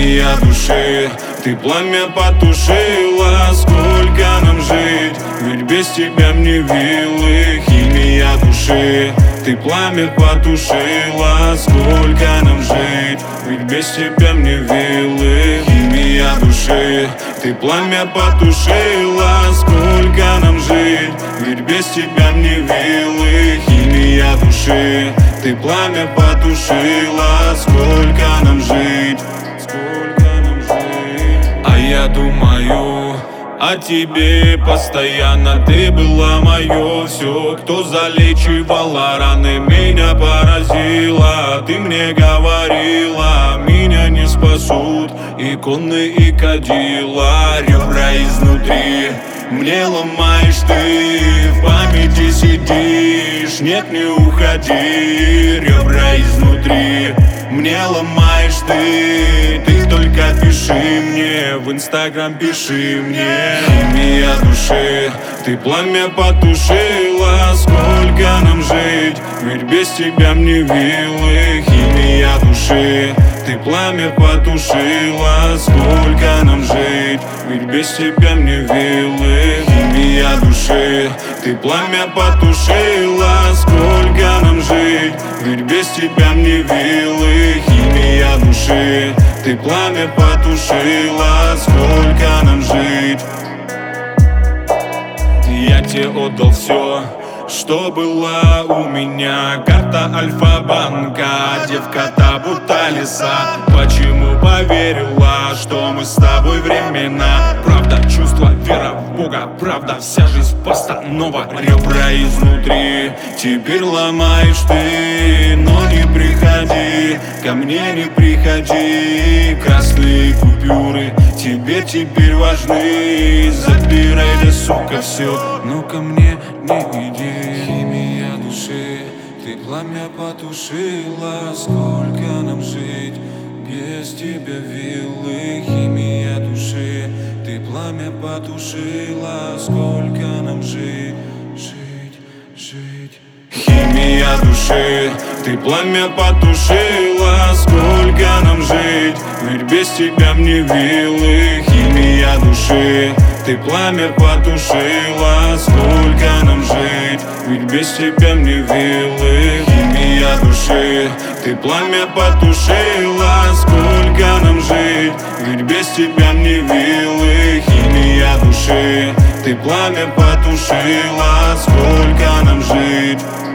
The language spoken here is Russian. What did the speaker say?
химия души. Ты пламя потушила, сколько нам жить, ведь без тебя мне вилы. Химия души. Ты пламя потушила, сколько нам жить, ведь без тебя мне вилы. Химия души. Ты пламя потушила, сколько нам жить, ведь без тебя мне вилы. Химия души. Ты пламя потушила, сколько нам жить, сколько нам жить. А я думаю о тебе постоянно, ты была мое все. Кто залечивала раны, меня поразила. Ты мне говорила, меня не спасут иконы и кадила. Ребра изнутри мне ломаешь ты, в памяти сидишь, нет, не уходи. Ребра изнутри мне ломаешь ты, ты только пиши мне, в Инстаграм пиши мне. Химия души. Ты пламя потушила, сколько нам жить, ведь без тебя мне вилы. Химия души. Ты пламя потушила, сколько нам жить, ведь без тебя мне вилы. Химия души. Ты пламя потушила, сколько нам жить, ведь без тебя мне вилы. Химия души. Ты пламя потушила, сколько нам жить. Я тебе отдал все, что было у меня. Карта Альфа-банка, девка-то будто лиса. Почему поверила, что мы с тобой времена? Правда, чувство, вера в Бога, правда, вся жизнь постанова. Ребра изнутри теперь ломаешь ты, но не приходи, ко мне не приходи. Красные купюры тебе теперь важны, забирай, да, сука, все, но ко мне не иди. Химия души. Ты пламя потушила, сколько нам жить, без тебя вилы. Химия души. Ты пламя потушила, сколько нам жить, жить, жить. Химия души. Ты пламя потушила, сколько нам жить, ведь без тебя мне вилы. Химия души. Ты пламя потушила, сколько нам жить, ведь без тебя мне вилы. Химия души. Ты пламя потушила, сколько нам жить, ведь без тебя мне вилы. Химия души. Ты пламя потушила, сколько нам жить.